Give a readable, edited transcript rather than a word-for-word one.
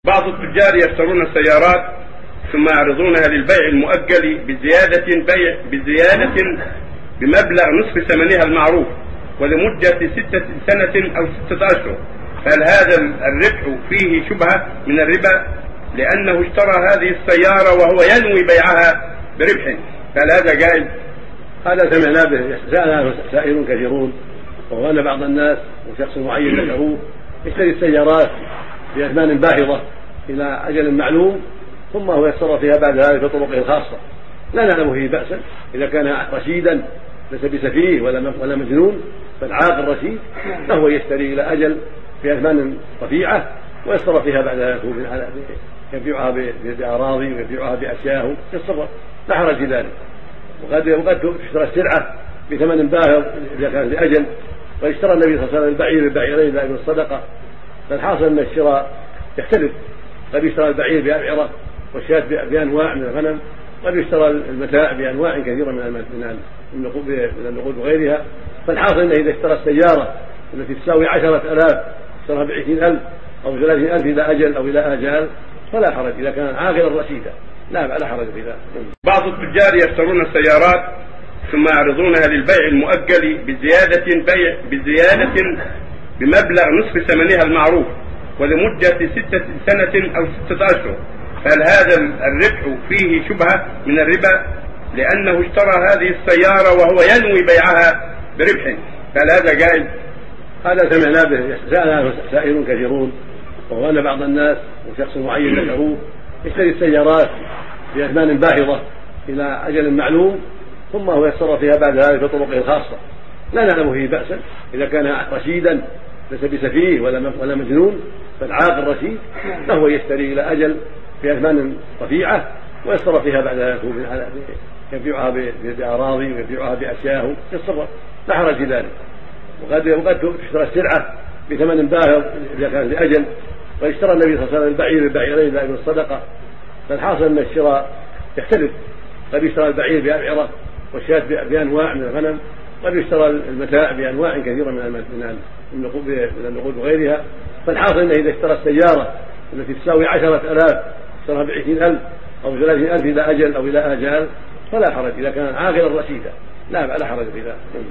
بعض التجار يشترون السيارات ثم يعرضونها للبيع المؤجل بزيادة بمبلغ نصف ثمنها المعروف ولمدة 6 سنة أو 6 أشهر. هل هذا الربح فيه شبهة من الربا لأنه اشترى هذه السيارة وهو ينوي بيعها بربح؟ هل هذا جائز؟ هذا سمعنا به سأله سائلون كثيرون، وهو أن بعض الناس وشخص معين ذكروه يشتري السيارات بأثمان باهظة إلى أجل معلوم ثم هو يتصرف فيها بعد ذلك بطرقه الخاصة. لا نعلم فيه بأسا إذا كان رشيدا ليس بسفيه ولا مجنون، فالعاقل رشيد فهو يشتري إلى أجل في أثمان رفيعة ويتصرف فيها بعد ذلك، يبيعها بأراضي ويبيعها بأشياء يتصرف، لا حرج في ذلك. وقد تشترى السلعة بثمن باهظ إذا كان لأجل، واشترى النبي صلى الله عليه وسلم البعير بالبعيرين ذلك الصدقة. فالحاصل أن الشراء يختلف، قد يشترى البعير بأبعرة والشاة بأنواع من الغنم، قد يشترى المتاع بأنواع كثيرة من النقود وغيرها. فالحاصل أنه إذا اشترى السيارة التي تساوي 10,000 اشتراها ب20,000 أو 30,000 إلى أجل أو إلى آجال فلا حرج إذا كان عاقلا رشيدا، لا حرج في ذلك. بعض التجار يشترون السيارات ثم يعرضونها للبيع المؤجل بزيادة بمبلغ نصف ثمنها المعروف ولمدة 6 سنة أو 6 أشهر. هل هذا الربح فيه شبهة من الربا لأنه اشترى هذه السيارة وهو ينوي بيعها بربح؟ هل هذا جائز؟ هذا سمعنا به سأله سائلون كثيرون، وهو أن بعض الناس وشخص معين ذكروه يشتري السيارات بأثمان باهظة إلى أجل معلوم ثم هو يتصرف فيها بعد ذلك بطرقه الخاصة. لا نعلم فيه بأسا إذا كان رشيدا ليس بسفيه ولا مجنون، فالعاقل رشيد فهو يشتري إلى أجل في أثمان رفيعة ويتصرف فيها بعد ذلك، يبيعها بأراضي ويبيعها بأشياء يتصرف، لا حرج في ذلك. وقد تشترى السلعة بثمن باهظ إذا كان لأجل، واشترى النبي صلى الله عليه وسلم البعير بالبعيرين ذلك الصدقة. فالحاصل أن الشراء يختلف، قد يشترى البعير بأبعرة والشاة بأنواع من الغنم، قد يشترى المتاع بأنواع كثيرة من النقود وغيرها. فالحاصل أنه إذا اشترى السيارة التي تساوي 10,000 اشتراها ب20,000 أو 30,000 إلى أجل أو إلى آجال فلا حرج إذا كان عاقلا رشيدا، لا حرج في ذلك.